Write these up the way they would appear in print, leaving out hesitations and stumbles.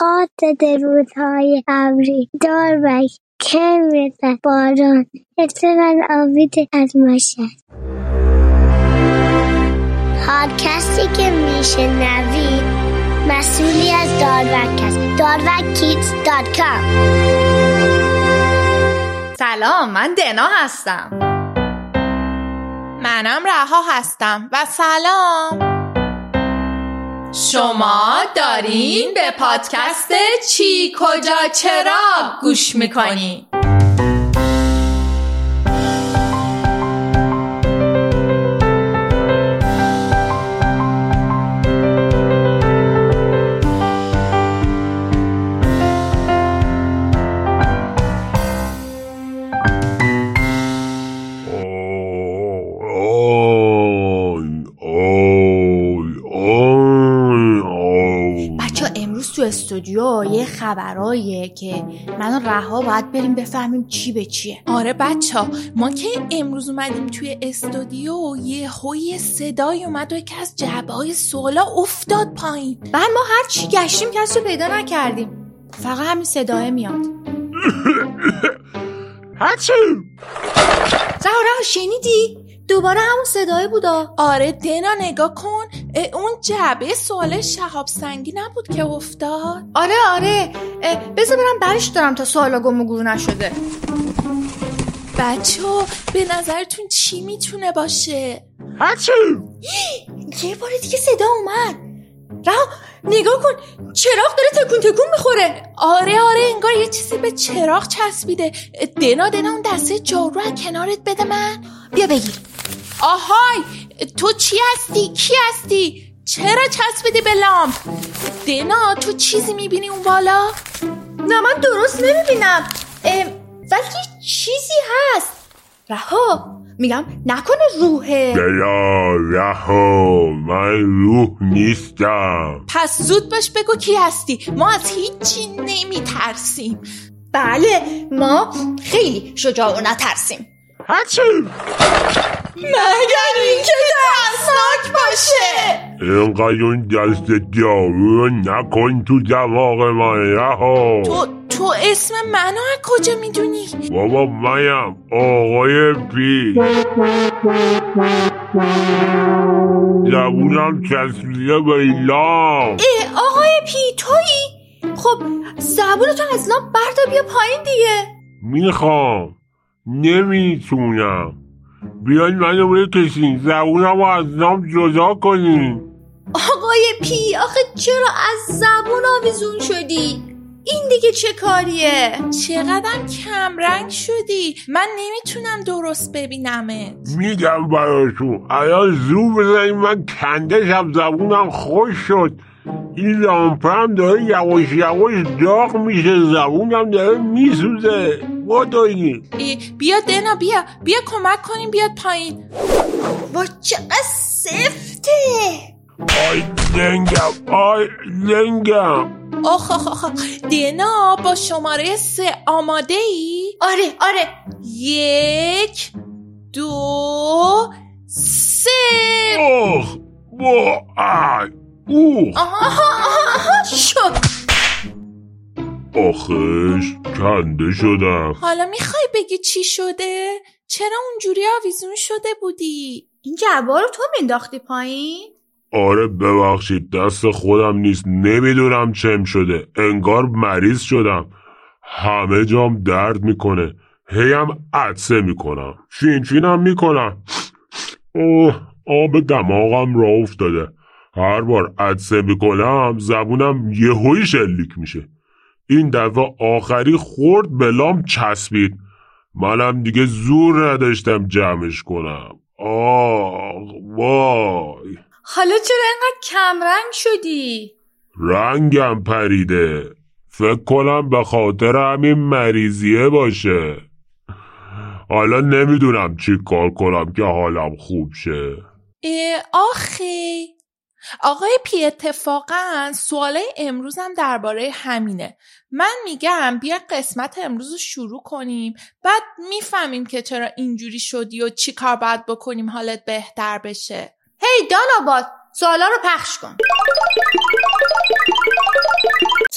قاطد روزهای ابری دار که میرسد باران اطلاع آبید از مشهد. پادکستی که میشنوی مسئولی از داروک است. DarwakKids.com. سلام، من دنا هستم. منم رها هستم و سلام. شما دارین به پادکست چی کجا چرا گوش میکنین. تو استودیو یه خبراییه که من و رها باید بریم بفهمیم چی به چیه. آره بچه‌ها، ما که امروز اومدیم توی استودیو یه صدای اومد و یکی از جعبه‌های سوالا افتاد پایین. بعد ما هر چی گشتیم کسی رو پیدا نکردیم، فقط همین صدای میاد. هرچی رها شنیدی؟ دوباره همون صدای بودا. آره دنا نگاه کن، اون جعبه سوال شهاب سنگی نبود که افتاد؟ آره بذار برم برش دارم تا سوالا گم و گور نشده. بچه‌ها به نظرتون چی میتونه باشه؟ هرچی یه بار دیگه صدا اومد. رها نگاه کن، چراغ داره تکون تکون میخوره. آره انگار یه چیزی به چراغ چسبیده. دنا اون دسته جارو از کنارت بده من. بیا بگیر. آهای، تو چی هستی؟ کی هستی؟ چرا چسبیدی به لامپ؟ دنا تو چیزی میبینی اون بالا؟ نه من درست نمیبینم، ولی چیزی هست. رها میگم نکنه روحه. رها من روح نیستم. پس زود باش بگو کی هستی، ما از هیچی نمیترسیم. بله ما خیلی شجاع و نترسیم. هرچی مگر اینکه ترسناک باشه. اینقدر اون دست جارو رو نکن تو دماغ من. رها تو اسم منو از کجا میدونی؟ بابا منم آقای پی. زبونم چسبیده به لام. آقای پی تویی؟ خب زبونتو از لام بردار بیا پایین دیگه. میخوام نمیتونم. بیاین منو بکشین، زبونم رو از لام جدا کنین. آقای پی آخه چرا از زبون آویزون شدی؟ این دیگه چه کاریه؟ چقدر کم رنگ شدی، من نمیتونم درست ببینمت. میگم براتون الان زور بزنین، من کندشم، زبونم خوش شد. این لامپه هم داره یواش داغ میشه، زبونم داره میسوزه. ما داریم. بیا دنا بیا کمک کنیم بیاد پایین. با چقدر سفته. آی لنگم. آخ دنا با شماره 3 آماده ای؟ آره 1 2 3. آها شد. آخش کنده شدم. حالا میخوای بگی چی شده؟ چرا اونجوری آویزون شده بودی؟ این جعبه رو تو مینداختی پایین؟ آره ببخشید، دست خودم نیست، نمیدونم چم شده. انگار مریض شدم، همه جام درد میکنه، هیم عطسه میکنم، فینم میکنم. آب دماغم را افتاده. هر بار عطسه میکنم زبونم یهویی شلیک میشه. این دفعه آخری خورد به لام چسبید، منم دیگه زور نداشتم جمعش کنم. وای. حالا چرا اینقدر کم رنگ شدی؟ رنگم پریده، فکر کنم به خاطر همین مریضیه باشه. حالا نمیدونم چی کار کنم که حالم خوب شه. آخه آقای پی اتفاقا سوالای امروزم درباره همینه. من میگم بیا قسمت امروز رو شروع کنیم، بعد میفهمیم که چرا اینجوری شدی و چی کار باید بکنیم حالت بهتر بشه. هی داناباد سوالا رو پخش کن.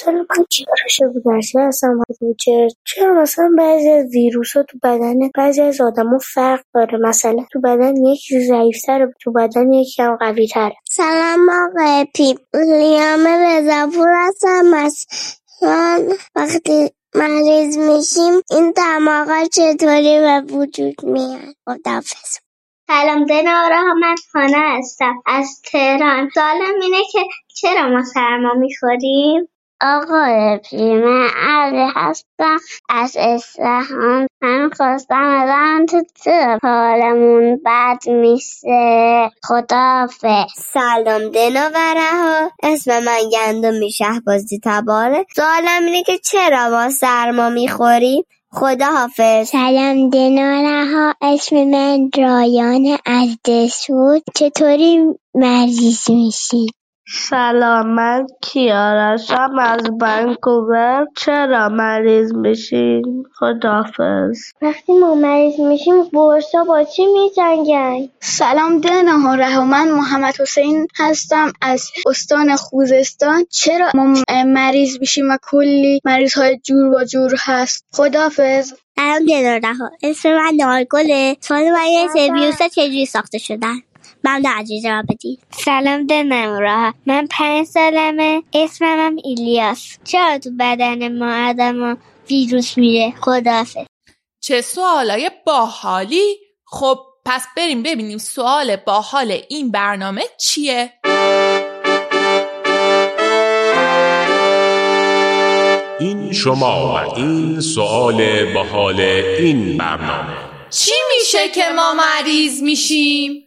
سال من چی کارشه بودرسی هستم چرا مثلا بعضی از ویروس ها تو بدن بعضی از آدم ها فرق داره، مثلا تو بدن یکی ضعیفتره تو بدن یکی هم قوی تره. سلام آقای پیپ، لیام رضاپور هستم. مثلا وقتی مریض میشیم این دماغا چطوری به وجود میاد؟ خداحافظ. سلام دنارا، من خانه هستم از تهران. سوالم اینه که چرا ما سرما میخوریم؟ آقای پی، من علی هستم از اصفهان. من خواستم ازم تو حالمون بد میشه. خداحافظ. سلام دناوره ها، اسم من گندمی شهبازی تباره. سوالم اینه که چرا ما سرما میخوریم؟ خداحافظ. سلام دناره ها، اسم من رایان از دسوت. چطوری مریض میشی؟ سلام، من کیارشم از ونکوور. چرا مریض میشیم؟ خداحافظ. وقتی ما مریض میشیم قرصا با چی میجنگن؟ سلام دناره ها، من محمد حسین هستم از استان خوزستان. چرا ما مریض میشیم و کلی مریض های جور و جور هست؟ خداحافظ. سلام دناره ها، اسم من نارگله. سوال من یه ویروس چجوری ساخته شدن؟ ممنون از جواب بدید. سلام دنمرا، من 5 سالمه، اسمم هم ایلیاس. چرا تو بدن ما آدم ویروس میره؟ خداحافظ. چه سوالای باحالی. خب پس بریم ببینیم سوال باحال این برنامه چیه؟ این شما و این سوال باحال این برنامه. چی میشه که ما مریض میشیم؟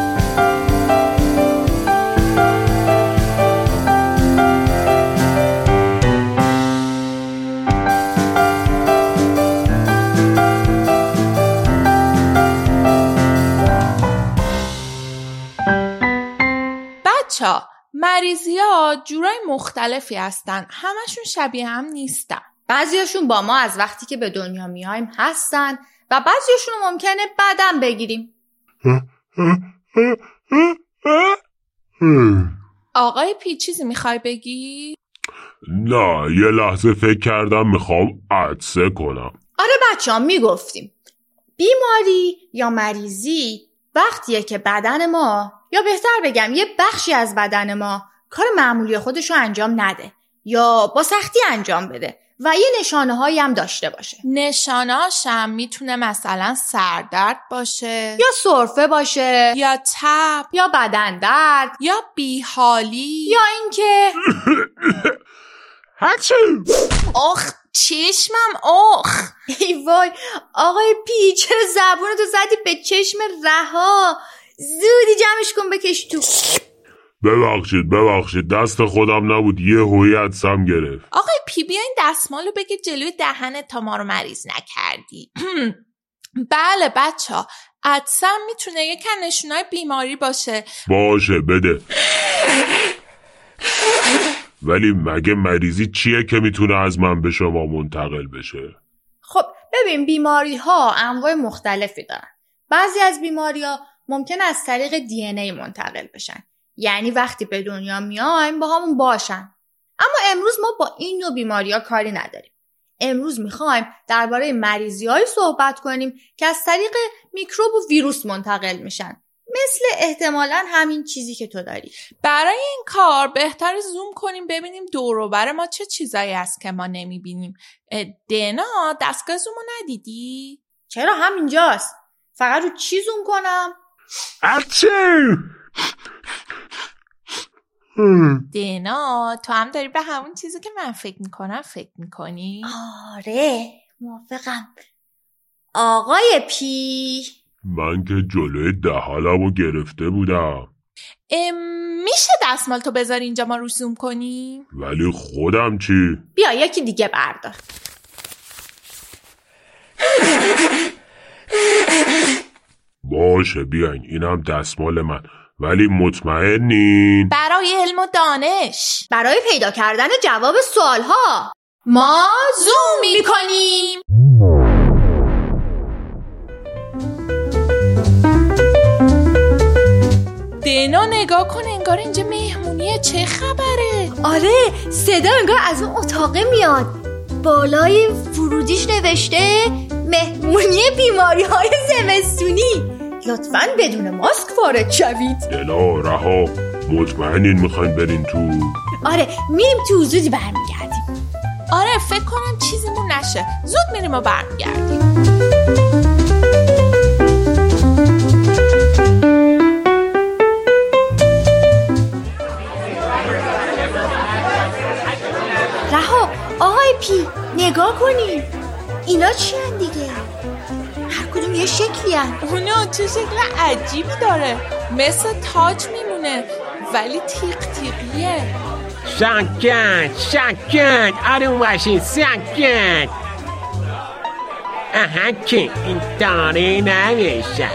بچه‌ها، مریضی‌ها جورای مختلفی هستن، همشون شبیه هم نیستن. بعضیاشون با ما از وقتی که به دنیا میایم هستن و بعضیاشون ممکنه بعدم بگیریم. آقای پی چیزی میخوای بگی؟ نه، یه لحظه فکر کردم میخوام عطسه کنم. آره بچه‌ها، میگفتیم بیماری یا مریضی وقتیه که بدن ما، یا بهتر بگم یه بخشی از بدن ما، کار معمولی خودشو انجام نده یا با سختی انجام بده و یه نشانه‌هایی هم داشته باشه. نشانه‌هاش هم میتونه مثلا سردرد باشه، یا سرفه باشه، یا تب، یا بدن درد، یا بیحالی، یا اینکه آخ چشمم آخ. ای وای آقای پی، چرا زبونتو زدی به چشم رها؟ زودی جمعش کن بکش تو. ببخشید دست خودم نبود، یه هویتم گرفت. آقای پی بیاین دستمالو بگیر جلوی دهنت تا ما رو مریض نکردی. بله بچه‌ها، عطسم میتونه یک نشونای بیماری باشه. باشه بده. ولی مگه مریضی چیه که میتونه از من به شما منتقل بشه؟ خب ببین، بیماری ها انواع مختلفی دارن. بعضی از بیماری ها ممکن از طریق DNA منتقل بشن، یعنی وقتی به دنیا میایم با همون باشن. اما امروز ما با این نوع بیماری ها کاری نداریم. امروز میخوایم درباره مریضی هایی صحبت کنیم که از طریق میکروب و ویروس منتقل میشن، مثل احتمالاً همین چیزی که تو داری. برای این کار بهتر زوم کنیم ببینیم دور و بر ما چه چیزایی هست که ما نمیبینیم. دنا، دستگاه زومو ندیدی؟ چرا همینجاست. فقط رو چی زوم کنم؟ دنا، تو هم داری به همون چیزی که من فکر میکنم فکر میکنی؟ آره موافقم. آقای پی، من که جلوی دهانمو گرفته بودم. میشه دستمال تو بذاری اینجا ما رو زوم کنیم؟ ولی خودم چی؟ بیا یکی دیگه بردار. باشه بیاین، اینم دستمال من. ولی مطمئنین؟ برای علم و دانش، برای پیدا کردن جواب سوالها ما زوم میکنیم. دنا نگاه کن، انگار اینجا مهمونیه. چه خبره؟ آره، صدا انگار از اون اتاقه میاد. بالای ورودیش نوشته مهمونی بیماری‌های زمستونی. لطفاً بدون ماسک وارد شوید. دنا، رها، مطمئنین میخواین برین تو؟ آره، میریم تو، زودی برمیگردیم. آره، فکر کنم چیزیمون نشه. زود میریم و برمیگردیم. رها، آقای پی، نگاه کنین. اینا چی هن دیگه؟ هر کدوم یه شکلی هن. اونا چه شکل عجیبی داره، مثل تاج میمونه ولی تیق تیقیه. شکت آروم باشین، شکت. اها که این داره نمیشه.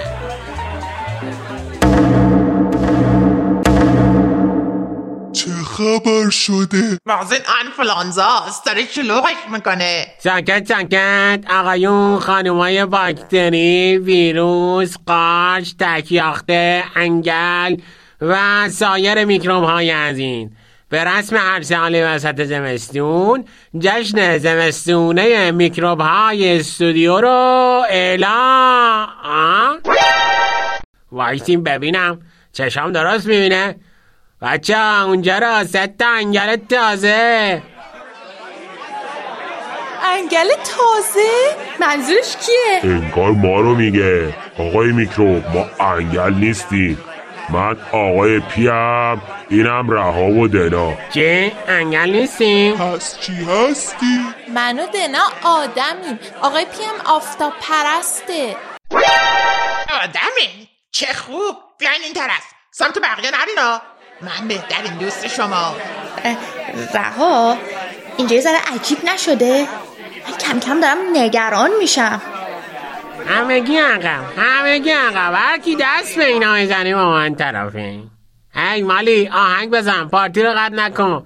چه خبر شده؟ مغزین آنفلانزاست، داره شلوغش میکنه. ساکت آقایون خانومای باکتری، ویروس، قارچ، تکیاخته، انگل و سایر میکروب های از این. به رسم هر سال وسط زمستون جشن زمستونه میکروب های استودیو رو اعلام. وایسیم ببینم چشام درست میبینه. بچه اونجا را 3 تا انگل تازه. انگل تازه؟ منظورش کیه؟ انگار ما رو میگه. آقای میکروب، ما انگل نیستیم. من آقای پیم، اینم رها و دنا. چه؟ انگل نیستیم؟ پس چی هستی؟ من و دنا آدمیم. آقای پیم آفتاب پرسته. آدمین؟ چه خوب، بیاین این طرف. سمت بقیه نرینا، من بهترین دوست شما. رها، اینجا یه ذره عجیب نشده؟ من کم کم دارم نگران میشم. همگی عقب هر کی دست به اینا میزنی با من طرفه. هی مالی، آهنگ بزن، پارتی رو قطع نکن.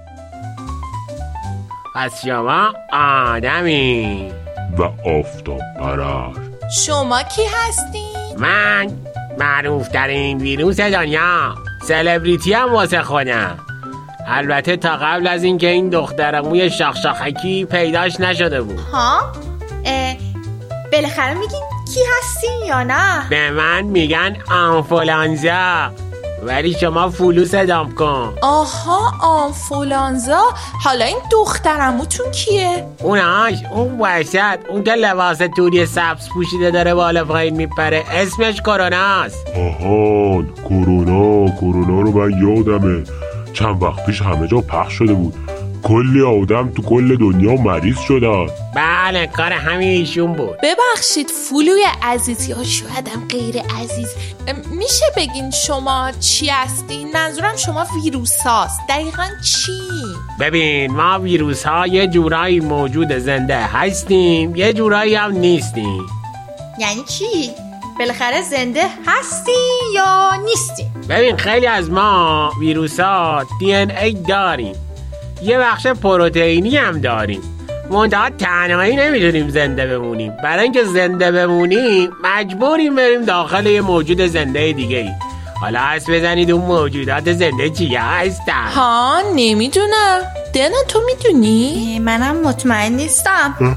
پس شما آدمی و آفتاب پرست. شما کی هستین؟ من معروفترین ویروس دنیا، سلبریتی هم واسه خودم. البته تا قبل از اینکه این دختر موی شاخشاخکی پیداش نشده بود. ها؟ بالاخره میگین کی هستین یا نه؟ به من میگن آنفولانزا، ولی شما فولو صدام کن. آها، آنفولانزا. حالا این دخترموتون کیه؟ اون وحشت، اون که لباس توری سبز پوشیده داره بالا پایین میپره، اسمش کروناست. آهان، کرونا رو من یادمه. چند وقت پیش همه جا پخش شده بود. کلی آدم تو کل دنیا مریض شدن. بله، کار همین ایشون بود. ببخشید فولوی عزیز، یا شایدم غیر عزیز، میشه بگین شما چی هستین؟ منظورم شما ویروس هاست. دقیقا چی؟ ببین، ما ویروس ها یه جورایی موجود زنده هستیم، یه جورایی هم نیستیم. یعنی چی؟ بالاخره زنده هستی یا نیستی؟ ببین، خیلی از ما ویروس ها DNA داریم، یه بخش پروتئینی هم داریم. منتها تنهایی نمیتونیم زنده بمونیم. برای اینکه زنده بمونیم مجبوریم بریم داخل یه موجود زنده دیگه ای. حالا حس بزنید اون موجودات زنده چیه هستن؟ ها، نمیدونم. دنا تو میدونی؟ منم مطمئن نیستم.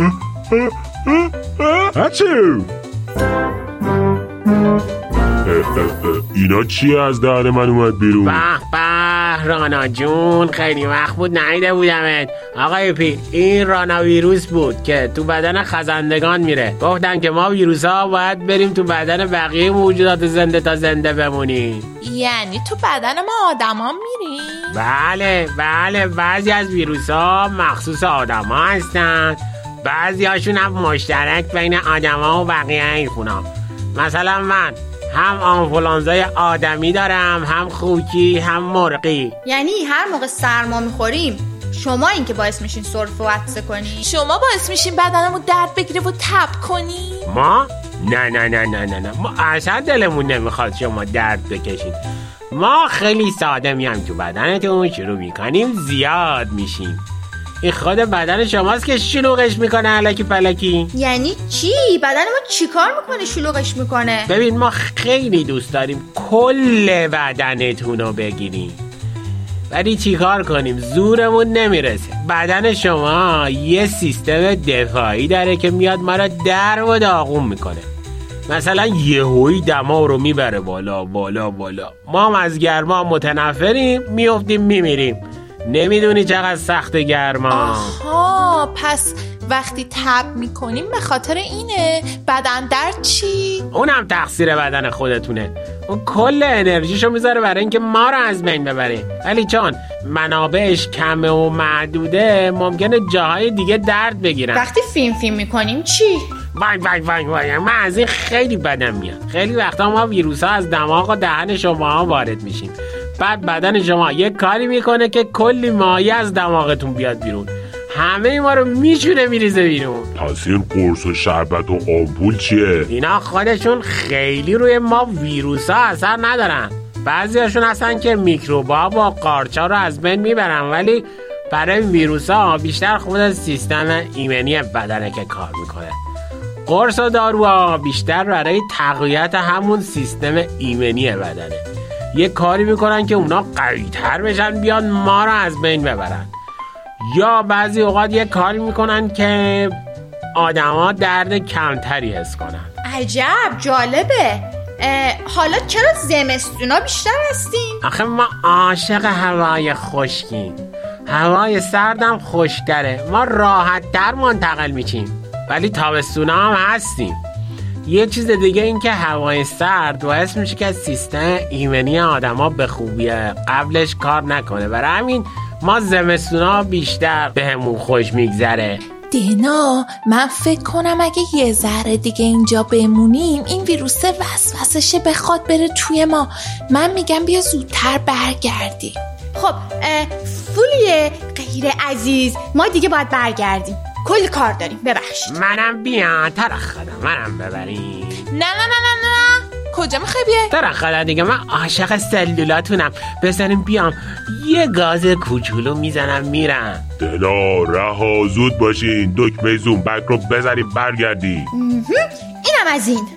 هچو اینا چیه از دهن من اومد بیرون؟ به رانا جون، خیلی وقت بود ندیده بودمت. آقای پی، این رانا ویروس بود که تو بدن خزندگان میره. گفتن که ما ویروس ها باید بریم تو بدن بقیه موجودات زنده تا زنده بمونیم. یعنی تو بدن ما آدم ها میریم؟ بله، بعضی از ویروس ها مخصوص آدم ها هستن، بعضی هاشون هم مشترک بین آدم ها و بقیه حیوان ها. مثلا من هم آنفولانزای آدمی دارم، هم خوکی، هم مرغی. یعنی هر موقع سرما میخوریم شما این که باعث میشین سرفه و عطسه کنی؟ شما باعث میشین بدنمو درد بگیره و تب کنی؟ ما؟ نه، ما اصلا دلمون نمیخواد شما درد بکشین. ما خیلی ساده میام تو بدنتون شروع میکنیم زیاد میشیم. این خود بدن شماست که شلوغش میکنه الکی پلکی. یعنی چی؟ بدن ما چی کار میکنه شلوغش میکنه؟ ببین ما خیلی دوست داریم کل بدنتون رو بگیریم، ولی چی کار کنیم زورمون نمیرسه. بدن شما یه سیستم دفاعی داره که میاد ما رو در و داغون میکنه. مثلا یهویی دما رو میبره بالا بالا بالا، ما هم از گرما متنفریم، میافتیم میمیریم. نمیدونی چقدر سخت گرما. آها، پس وقتی تب میکنیم به خاطر اینه. بدن درد چی؟ اونم تقصیر بدن خودتونه. اون کل انرژیشو میذاره برای اینکه ما رو از بین ببره، ولی چون منابعش کمه و محدوده ممکنه جاهای دیگه درد بگیرن. وقتی فیلم میکنیم چی؟ وای من از این خیلی بدم میاد. خیلی وقتا ما ویروس‌ها از دماغ و دهن شما وارد میشیم، بعد بدن شما یه کاری میکنه که کلی مایع از دماغتون بیاد بیرون، همه ما رو میشونه میریزه بیرون. پس این قرص و شربت و آمپول چیه؟ اینا خودشون خیلی روی ما ویروسا اثر ندارن. بعضیاشون هستن که میکروبا و قارچا رو از بین میبرن، ولی برای ویروسا بیشتر خود سیستم ایمنی بدنه که کار میکنه. قرص و داروها بیشتر برای تقویت همون سیستم ایمنی بدنه. یه کاری میکنن که اونا قوی‌تر بشن بیان ما رو از بین ببرن، یا بعضی اوقات یه کاری میکنن که آدما درد کمتری حس کنن. عجب جالبه. حالا چرا زمستونا بیشتر هستیم؟ آخه ما عاشق هوای خشکیم، هوای سردم خوشتره، ما راحت تر منتقل میشیم. ولی تابستونا هم هستیم. یه چیز دیگه این که هوای سرد باعث میشه که سیستم ایمنی آدما به خوبی قبلش کار نکنه، برای همین ما زمستونا بیشتر بهمون خوش میگذره. دینا، من فکر کنم اگه یه ذره دیگه اینجا بمونیم این ویروس وسوسشه بخواد بره توی ما. من میگم بیا زودتر برگردیم. خب فولیه غیر عزیز، ما دیگه باید برگردیم، کلی کار داریم، ببخشید. منم بیان ترخدم، منم ببریم. نه کجا میخوای بیای؟ ترخدم دیگه، من عاشق سلولاتونم. بزنیم بیام، یه گاز کوچولو میزنم میرم. دلا رها، زود باشین، دکمه زوم بک رو بزنیم برگردیم. اینم از این.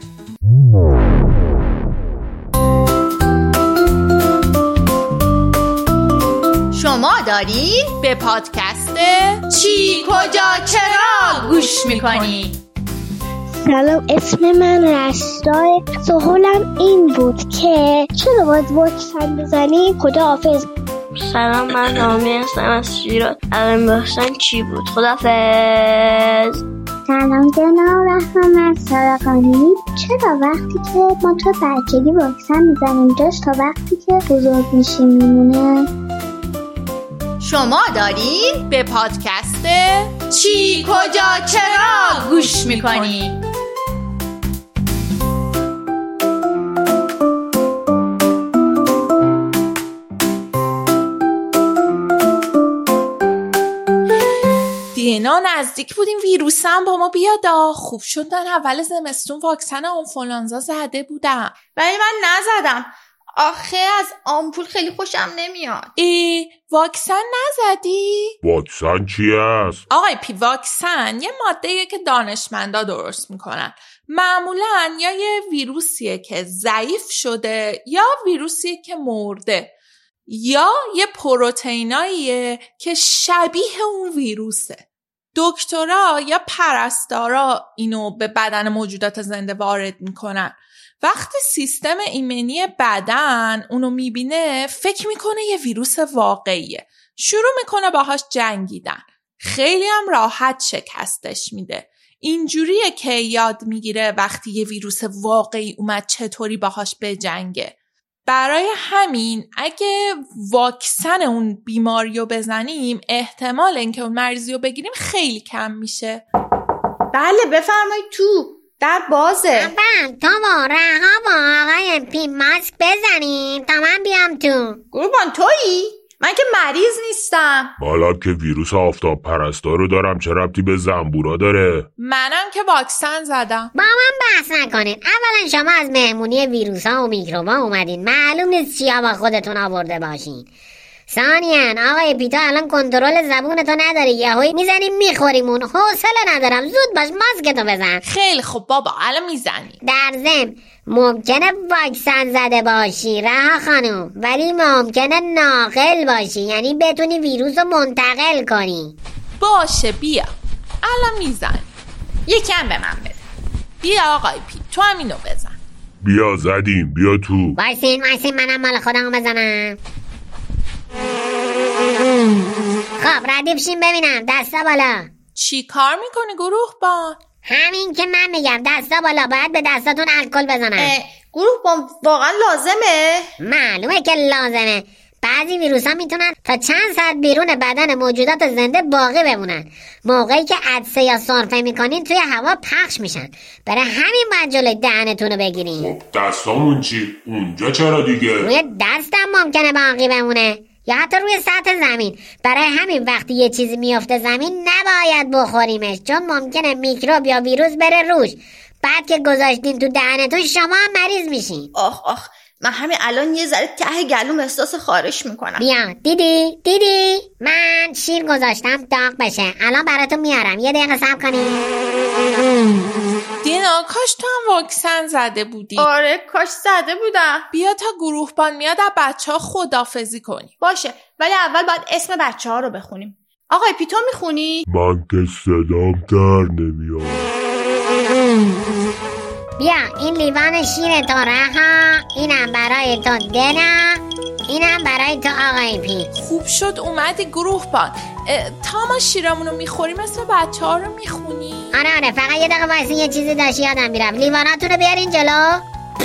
شما دارین به پادکست چی کجا چرا گوش میکنی؟ سلام، اسم من رستای. سوالم این بود که چرا باید واکسن بزنیم؟ خداحافظ. سلام، من نامی هستم از شیراز. الان بحثن چی بود؟ خداحافظ. سلام جناب رحمت سارقانی. چرا وقتی که ما تو بچگی واکسن میزنیم جاش تا وقتی که بزرگ میشیم میمونه؟ شما دارین به پادکست چی کجا چرا گوش میکنی؟ دینا، نزدیک بودیم ویروس هم با ما بیاد. خوب شد من اول زمستون واکسن آنفولانزا زده بودم. ولی من نزدم، آخه از آمپول خیلی خوشم نمیاد. واکسن نزدی؟ واکسن چی است؟ آقای پی، واکسن یه ماده‌ایه که دانشمندا درست میکنن. معمولاً یا یه ویروسیه که ضعیف شده یا ویروسیه که مرده، یا یه پروتئیناییه که شبیه اون ویروسه. دکترا یا پرستارا اینو به بدن موجودات زنده وارد میکنن. وقتی سیستم ایمنی بدن اونو میبینه فکر میکنه یه ویروس واقعیه، شروع میکنه باهاش جنگیدن. خیلی هم راحت شکستش میده. اینجوریه که یاد میگیره وقتی یه ویروس واقعی اومد چطوری باهاش بجنگه. برای همین اگه واکسن اون بیماریو بزنیم احتمال اینکه اون مریضیو بگیریم خیلی کم میشه. بله بفرمایید، تو در بازه. تو رها با آقای پی ماسک بزنیم تا من بیام تو. قربان تویی؟ من که مریض نیستم. حالا که ویروس آفتاب پرستار رو دارم چه ربطی به زنبورا داره؟ منم که واکسن زدم. با من بحث نکنین. اولا شما از مهمونی ویروس ها و میکروبا اومدین، معلوم نیست چیا با خودتون آورده باشین. ثانیاً آقای پیتا الان کنترل زبونتو نداری، یهویی میزنیم میخوریمون. حوصله ندارم، زود باش ماسکتو بزن. خیلی خب بابا الان میزنی. در ضمن ممکنه واکسن زده باشی رها خانوم، ولی ممکنه ناقل باشی، یعنی بتونی ویروس رو منتقل کنی. باشه بیا الان میزنی. یکم به من بده. بیا آقای پی تو هم اینو بزن. بیا زدیم، بیا تو. وایسین منم مال خودمو بزنم. خب ردیف شیم ببینم، دستا بالا. چی کار میکنی گروه بان؟ همین که من میگم، دستا بالا، باید به دستاتون الکل بزنم. گروه بان واقعا لازمه؟ معلومه که لازمه. بعضی ویروس ها میتونن تا چند ساعت بیرون بدن موجودات زنده باقی بمونن. موقعی که عطسه یا سرفه میکنین توی هوا پخش میشن. برای همین باید جلوی دهنتون رو بگیرین. دستامون چی؟ اونجا چرا دیگه؟ روی دستم ممکنه باقی بمونه یا حتی روی سطح زمین. برای همین وقتی یه چیزی میفته زمین نباید بخوریمش، چون ممکنه میکروب یا ویروس بره روش. بعد که گذاشتین تو دهنتون شما هم مریض میشین. آخ من همین الان یه ذره ته گلوم احساس خارش میکنم. بیا دیدی من شیر گذاشتم داغ بشه، الان براتون میارم، یه دقیقه صبر کنید. دینا کاش تو هم واکسن زده بودی. آره کاش زده بودم. بیا تا گروه بان میاد از بچه‌ها خداحافظی کنیم. باشه ولی اول باید اسم بچه‌ها رو بخونیم. آقای پیتو میخونی؟ من که صدام در نمیاد. بیا این لیوان شیر تو رها، اینم برای تو دنا، اینم برای تو آقای پی. خوب شد اومدی گروه بان. تا ما شیرمونو میخوریم اسم بچه ها رو میخونی؟ آره فقط یه دقیقه وایسی، یه چیزی داشت یادم میرم. لیواناتون رو بیارین جلو.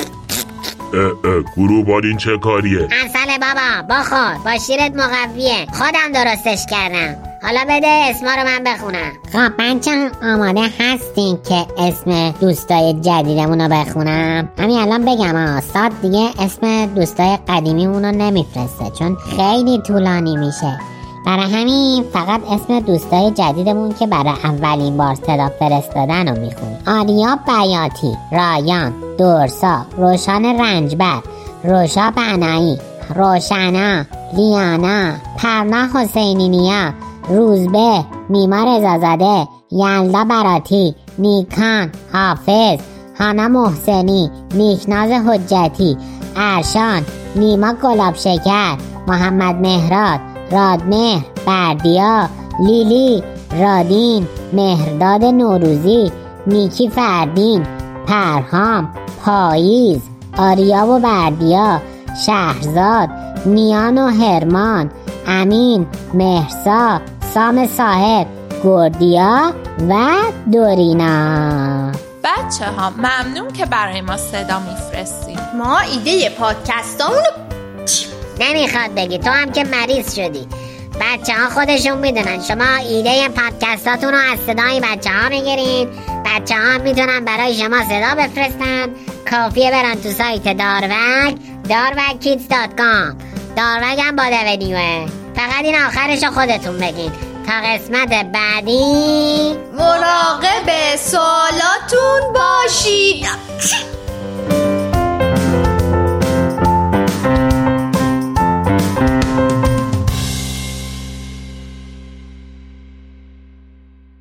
گروه بان این چه کاریه؟ عسل بابا بخور، با شیرت مقویه، خودم درستش کردم. حالا بده اسما رو من بخونم. خب بچه آماده هستین که اسم دوستای جدیدمون رو بخونم؟ همین الان بگم ساد دیگه اسم دوستای قدیمیمون رو نمیفرسته چون خیلی طولانی میشه. برای همین فقط اسم دوستای جدیدمون که برای اولین بار صدا فرستادن رو میخونیم. آریا بیاتی، رایان، دورسا، روشان رنجبر، روشا بنایی، روشنا، لیانا، پرنا حسینی نیا، روزبه، نیما رضازاده، یلدا براتی، نیکان، حافظ، هانا محسنی، نیکناز حجتی، ارشان، نیما گلاب شکر، محمد مهراد، رادمهر، بردیا، لیلی، رادین، مهرداد نوروزی، نیکی فردین، پرهام، پاییز، آریا و بردیا، شهرزاد، نیان و هرمان، امین، مهرسا، سام صاحب، گردیا و دورینا. بچه ها ممنون که برای ما صدا میفرستید. ما ایده پادکستامونو نمیخواد بگی، تو هم که مریض شدی. بچه ها خودشون میدونن. شما ایده پادکستاتون رو از صدای بچه ها میگیرین، بچه ها میتونن برای شما صدا بفرستن. کافیه برن تو سایت darwagkids.com. داروگ هم با دویدیوه. فقط این آخرش رو خودتون بگین. تا قسمت بعدی مراقب سوالاتون باشید.